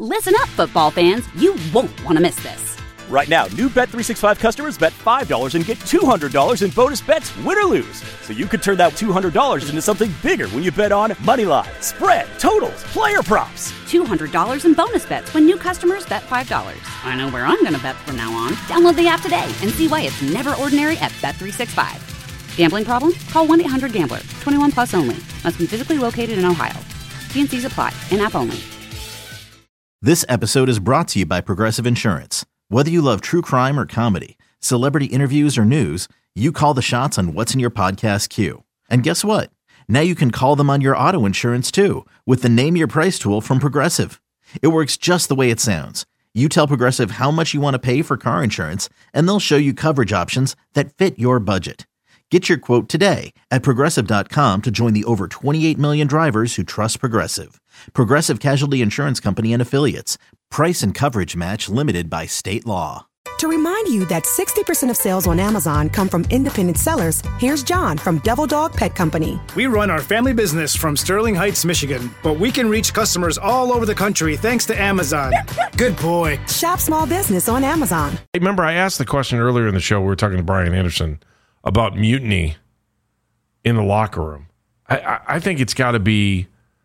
Listen up, football fans. You won't want to miss this. Right now, new Bet365 customers bet $5 and get $200 in bonus bets, win or lose. So you could turn that $200 into something bigger when you bet on money line, spread, totals, player props. $200 in bonus bets when new customers bet $5. I know where I'm going to bet from now on. Download the app today and see why it's never ordinary at Bet365. Gambling problem? Call 1-800-GAMBLER. 21 plus only. Must be physically located in Ohio. T&Cs apply. In-app only. This episode is brought to you by Progressive Insurance. Whether you love true crime or comedy, celebrity interviews or news, you call the shots on what's in your podcast queue. And guess what? Now you can call them on your auto insurance too with the Name Your Price tool from Progressive. It works just the way it sounds. You tell Progressive how much you want to pay for car insurance, and they'll show you coverage options that fit your budget. Get your quote today at Progressive.com to join the over 28 million drivers who trust Progressive. Progressive Casualty Insurance Company and Affiliates. Price and coverage match limited by state law. To remind you that 60% of sales on Amazon come from independent sellers, here's John from Devil Dog Pet Company. We run our family business from Sterling Heights, Michigan, but we can reach customers all over the country thanks to Amazon. Good boy. Shop small business on Amazon. Hey, remember, I asked the question earlier in the show. We were talking to Brian Anderson about mutiny in the locker room. I think it's got to be,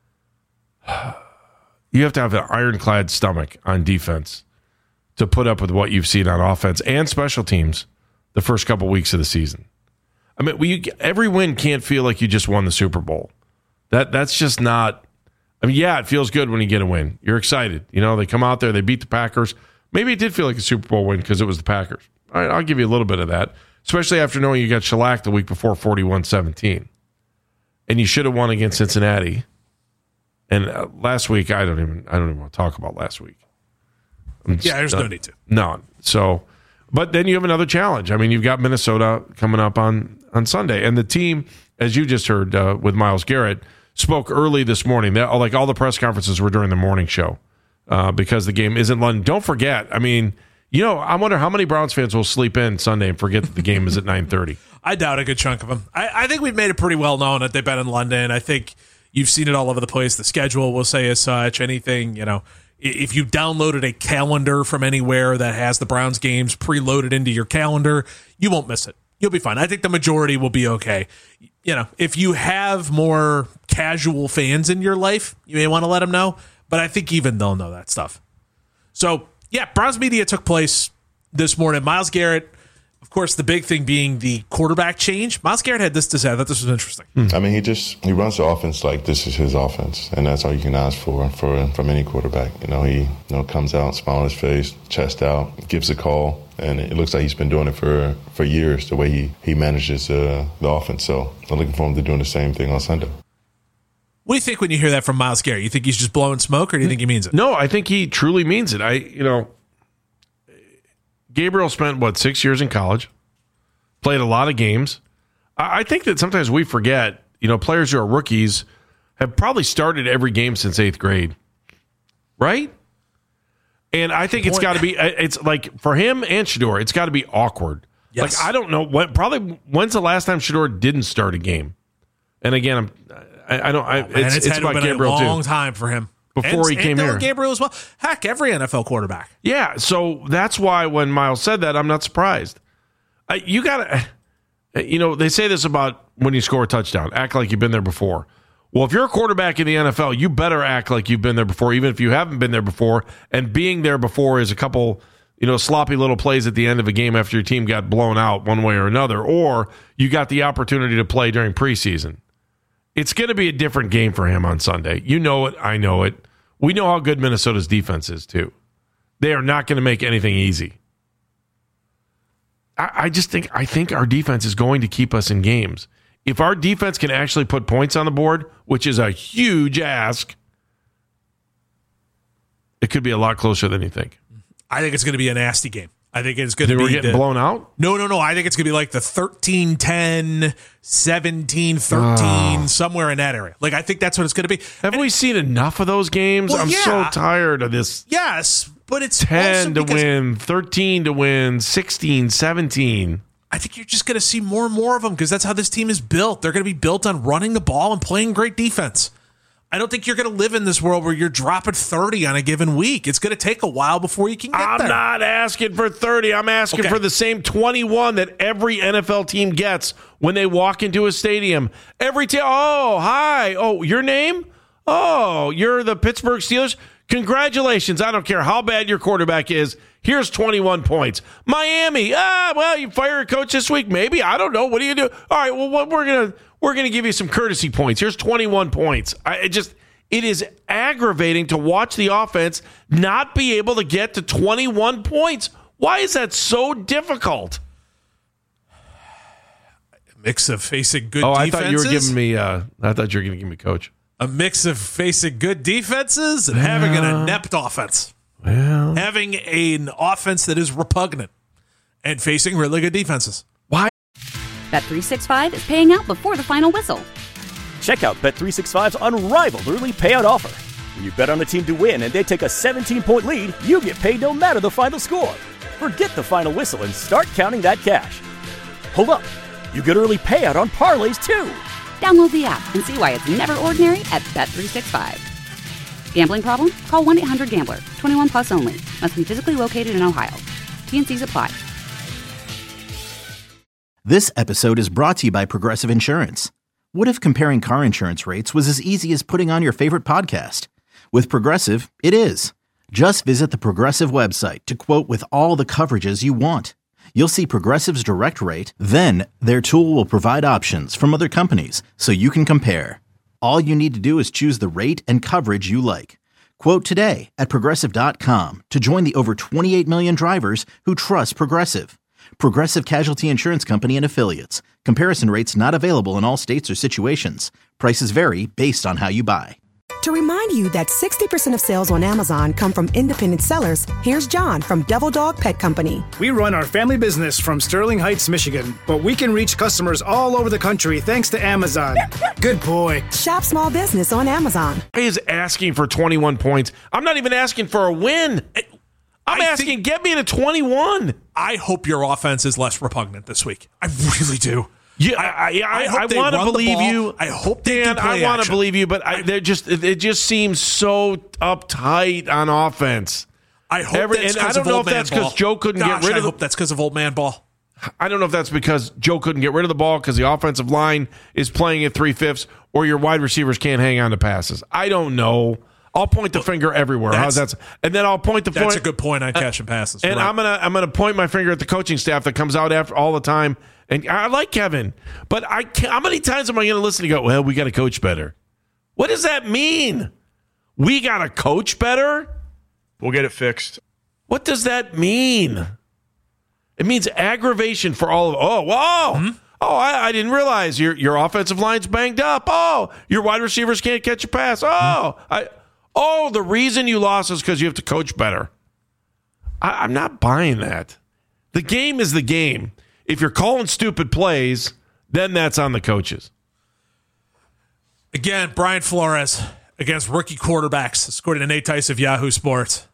you have to have an ironclad stomach on defense to put up with what you've seen on offense and special teams the first couple weeks of the season. I mean, every win can't feel like you just won the Super Bowl. That's just not, I mean, yeah, it feels good when you get a win. You're excited. You know, they come out there, they beat the Packers. Maybe it did feel like a Super Bowl win because it was the Packers. All right, I'll give you a little bit of that. Especially after knowing you got shellacked the week before 41-17. And you should have won against Cincinnati. And last week, I don't even want to talk about last week. There's no need to. No. So, but then you have another challenge. I mean, you've got Minnesota coming up on Sunday. And the team, as you just heard with Myles Garrett, spoke early this morning. Like all the press conferences were during the morning show because the game is in London. Don't forget, I mean, you know, I wonder how many Browns fans will sleep in Sunday and forget that the game is at 9:30. I doubt a good chunk of them. I think we've made it pretty well known that they've been in London. I think you've seen it all over the place. The schedule will say as such. Anything, you know, if you downloaded a calendar from anywhere that has the Browns games preloaded into your calendar, you won't miss it. You'll be fine. I think the majority will be okay. You know, if you have more casual fans in your life, you may want to let them know. But I think even they'll know that stuff. So, yeah, Browns media took place this morning. Myles Garrett, of course, the big thing being the quarterback change. Myles Garrett had this to say. I thought this was interesting. I mean, he runs the offense like this is his offense, and that's all you can ask for from any quarterback. You know, he comes out, smile on his face, chest out, gives a call, and it looks like he's been doing it for years, the way he manages the offense. So I'm looking for him to doing the same thing on Sunday. What do you think when you hear that from Myles Garrett? You think he's just blowing smoke, or do you think he means it? No, I think he truly means it. Gabriel spent, 6 years in college, played a lot of games. I think that sometimes we forget, players who are rookies have probably started every game since 8th grade, right? And I think it's got to be, it's like for him and Shedeur, it's got to be awkward. Yes. Like, I don't know, when's the last time Shedeur didn't start a game? And again, it's about Gabriel too. A long time for him. Before he came here. Gabriel as well. Heck, every NFL quarterback. Yeah, so that's why when Myles said that, I'm not surprised. You got to, they say this about when you score a touchdown, act like you've been there before. Well, if you're a quarterback in the NFL, you better act like you've been there before, even if you haven't been there before. And being there before is a couple, sloppy little plays at the end of a game after your team got blown out one way or another, or you got the opportunity to play during preseason. It's going to be a different game for him on Sunday. You know it. I know it. We know how good Minnesota's defense is, too. They are not going to make anything easy. I think our defense is going to keep us in games. If our defense can actually put points on the board, which is a huge ask, it could be a lot closer than you think. I think it's going to be a nasty game. I think it's going to be... We're getting blown out? No. I think it's going to be like the 13-10, 17-13, somewhere in that area. Like, I think that's what it's going to be. Haven't we seen enough of those games? Well, I'm so tired of this. Yes, but it's 10 to win, 13 to win, 16, 17. I think you're just going to see more and more of them because that's how this team is built. They're going to be built on running the ball and playing great defense. I don't think you're going to live in this world where you're dropping 30 on a given week. It's going to take a while before you can get there. I'm not asking for 30. I'm asking for the same 21 that every NFL team gets when they walk into a stadium. Every team, oh, hi. Oh, your name? Oh, you're the Pittsburgh Steelers? Congratulations. I don't care how bad your quarterback is. Here's 21 points. Miami, well, you fire a coach this week? Maybe. I don't know. What do you do? All right, well, we're gonna give you some courtesy points. Here's 21 points. It is aggravating to watch the offense not be able to get to 21 points. Why is that so difficult? A mix of facing good defenses. I thought you were giving me. I thought you were going to give me coach. A mix of facing good defenses and having an inept offense. Well, having an offense that is repugnant and facing really good defenses. Why? Bet365 is paying out before the final whistle. Check out Bet365's unrivaled early payout offer. When you bet on a team to win and they take a 17-point lead, you get paid no matter the final score. Forget the final whistle and start counting that cash. Hold up. You get early payout on parlays, too. Download the app and see why it's never ordinary at Bet365. Gambling problem? Call 1-800-GAMBLER. 21 plus only. Must be physically located in Ohio. T&Cs apply. This episode is brought to you by Progressive Insurance. What if comparing car insurance rates was as easy as putting on your favorite podcast? With Progressive, it is. Just visit the Progressive website to quote with all the coverages you want. You'll see Progressive's direct rate, then their tool will provide options from other companies so you can compare. All you need to do is choose the rate and coverage you like. Quote today at Progressive.com to join the over 28 million drivers who trust Progressive. Progressive Casualty Insurance Company and Affiliates. Comparison rates not available in all states or situations. Prices vary based on how you buy. To remind you that 60% of sales on Amazon come from independent sellers, here's John from Devil Dog Pet Company. We run our family business from Sterling Heights, Michigan, but we can reach customers all over the country thanks to Amazon. Good boy. Shop small business on Amazon. He is asking for 21 points. I'm not even asking for a win. I'm asking, get me to 21. I hope your offense is less repugnant this week. I really do. Yeah, I want to believe you. I hope they Dan, I want to believe you, but it just seems so uptight on offense. I hope that's because of old man ball. I don't know if that's because Joe couldn't get rid of. I hope that's because of old man ball. I don't know if that's because Joe couldn't get rid of the ball because the offensive line is playing at 3/5, or your wide receivers can't hang on to passes. I don't know. I'll point the finger everywhere. And then I'll point the. That's a good point on catching passes. And right. I'm gonna point my finger at the coaching staff that comes out after all the time. And I like Kevin, but how many times am I going to listen to go, well, we got to coach better? What does that mean? We got to coach better? We'll get it fixed. What does that mean? It means aggravation for all of, I didn't realize your offensive line's banged up. Oh, your wide receivers can't catch a pass. The reason you lost is because you have to coach better. I'm not buying that. The game is the game. If you're calling stupid plays, then that's on the coaches. Again, Brian Flores against rookie quarterbacks, according to Nate Tice of Yahoo Sports.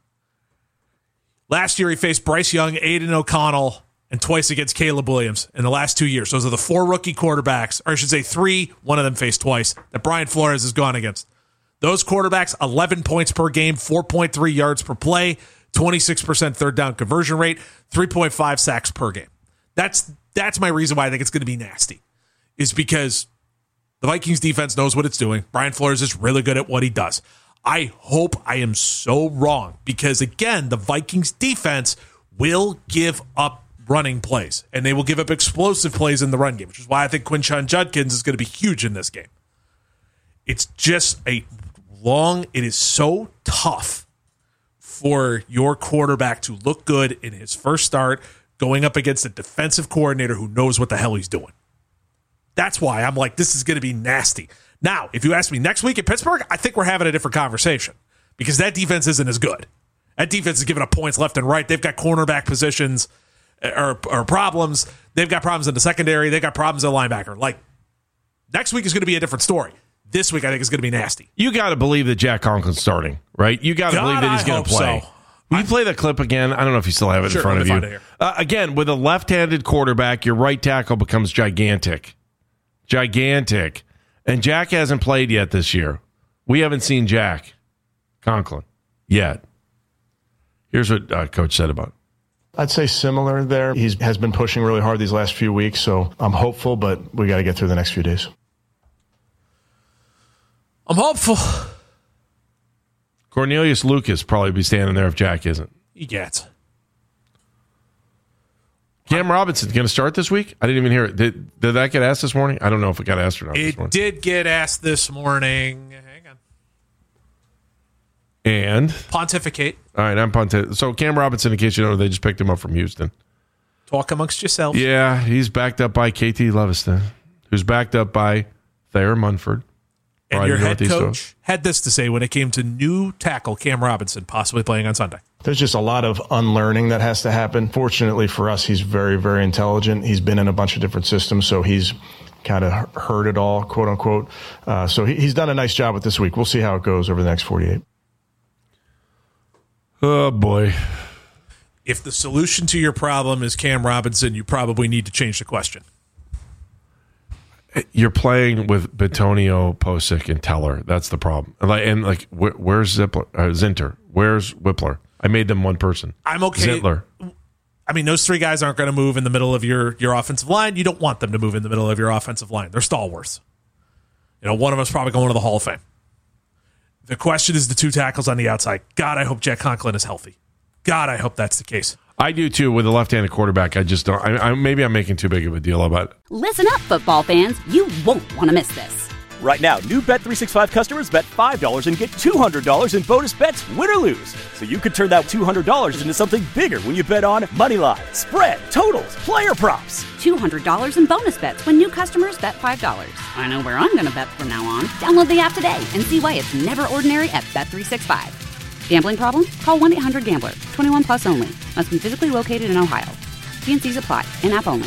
Last year, he faced Bryce Young, Aiden O'Connell, and twice against Caleb Williams in the last 2 years. Those are the 4 rookie quarterbacks, or I should say 3, one of them faced twice, that Brian Flores has gone against. Those quarterbacks, 11 points per game, 4.3 yards per play, 26% third down conversion rate, 3.5 sacks per game. That's my reason why I think it's going to be nasty, is because the Vikings defense knows what it's doing. Brian Flores is really good at what he does. I hope I am so wrong, because again, the Vikings defense will give up running plays, and they will give up explosive plays in the run game, which is why I think Quinshon Judkins is going to be huge in this game. It's just it is so tough for your quarterback to look good in his first start, going up against a defensive coordinator who knows what the hell he's doing. That's why I'm like, this is going to be nasty. Now, if you ask me next week at Pittsburgh, I think we're having a different conversation, because that defense isn't as good. That defense is giving up points left and right. They've got cornerback positions or problems. They've got problems in the secondary. They've got problems at linebacker. Like, next week is going to be a different story. This week, I think, is going to be nasty. You got to believe that Jack Conklin's starting, right? You got to believe that he's going to play. So. Will you play the clip again? I don't know if you still have it in front of you. Again, with a left-handed quarterback, your right tackle becomes gigantic. Gigantic. And Jack hasn't played yet this year. We haven't seen Jack Conklin yet. Here's what Coach said about it. I'd say similar there. He has been pushing really hard these last few weeks, so I'm hopeful, but we got to get through the next few days. I'm hopeful. Cornelius Lucas probably be standing there if Jack isn't. He gets. Cam Robinson's going to start this week? I didn't even hear it. Did that get asked this morning? I don't know if it got asked or not this morning. It did get asked this morning. Hang on. And? Pontificate. All right, I'm pontificating. So Cam Robinson, in case you know, they just picked him up from Houston. Talk amongst yourselves. Yeah, he's backed up by KT Leviston, who's backed up by Thayer Munford. And your head coach had this to say when it came to new tackle Cam Robinson possibly playing on Sunday. There's just a lot of unlearning that has to happen. Fortunately for us, he's very, very intelligent. He's been in a bunch of different systems, so he's kind of heard it all, quote unquote. So he's done a nice job with this week. We'll see how it goes over the next 48. Oh, boy. If the solution to your problem is Cam Robinson, you probably need to change the question. You're playing with Bitonio, Posick, and Teller. That's the problem. Where's Zinter? Where's Whippler? I made them one person. I'm okay. Zitler. I mean, those three guys aren't going to move in the middle of your offensive line. You don't want them to move in the middle of your offensive line. They're stalwarts. One of them is probably going to the Hall of Fame. The question is the two tackles on the outside. God, I hope Jack Conklin is healthy. God, I hope that's the case. I do too with a left-handed quarterback. I just don't. Maybe I'm making too big of a deal about it. Listen up, football fans. You won't want to miss this. Right now, new Bet365 customers bet $5 and get $200 in bonus bets, win or lose. So you could turn that $200 into something bigger when you bet on moneyline, spread, totals, player props. $200 in bonus bets when new customers bet $5. I know where I'm going to bet from now on. Download the app today and see why it's never ordinary at Bet365. Gambling problem? Call 1-800-GAMBLER. 21 plus only. Must be physically located in Ohio. T&Cs apply. In-app only.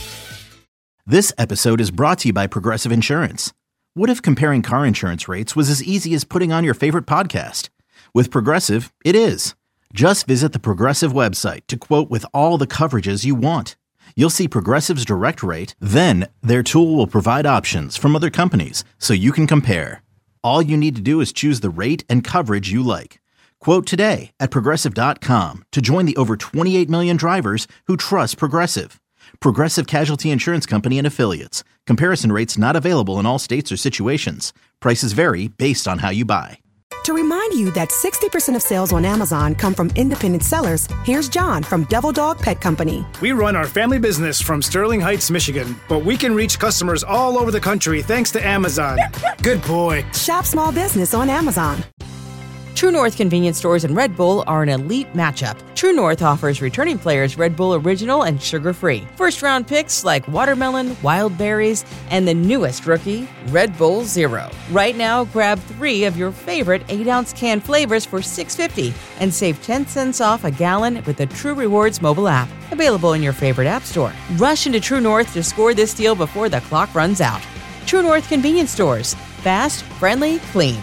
This episode is brought to you by Progressive Insurance. What if comparing car insurance rates was as easy as putting on your favorite podcast? With Progressive, it is. Just visit the Progressive website to quote with all the coverages you want. You'll see Progressive's direct rate, then their tool will provide options from other companies so you can compare. All you need to do is choose the rate and coverage you like. Quote today at Progressive.com to join the over 28 million drivers who trust Progressive. Progressive Casualty Insurance Company and Affiliates. Comparison rates not available in all states or situations. Prices vary based on how you buy. To remind you that 60% of sales on Amazon come from independent sellers, here's John from Devil Dog Pet Company. We run our family business from Sterling Heights, Michigan, but we can reach customers all over the country thanks to Amazon. Good boy. Shop small business on Amazon. True North convenience stores and Red Bull are an elite matchup. True North offers returning players Red Bull Original and sugar-free. First-round picks like watermelon, wild berries, and the newest rookie, Red Bull Zero. Right now, grab 3 of your favorite 8-ounce can flavors for $6.50 and save 10 cents off a gallon with the True Rewards mobile app. Available in your favorite app store. Rush into True North to score this deal before the clock runs out. True North convenience stores. Fast, friendly, clean.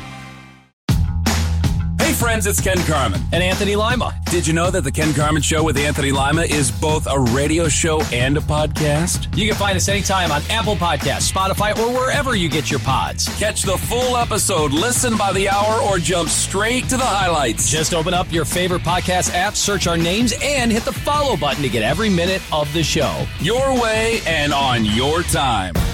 Hey friends, it's Ken Carman and Anthony Lima. Did you know that the Ken Carman Show with Anthony Lima is both a radio show and a podcast? You can find us anytime on Apple Podcasts, Spotify, or wherever you get your pods. Catch the full episode, listen by the hour, or jump straight to the highlights. Just open up your favorite podcast app, search our names, and hit the follow button to get every minute of the show. Your way and on your time.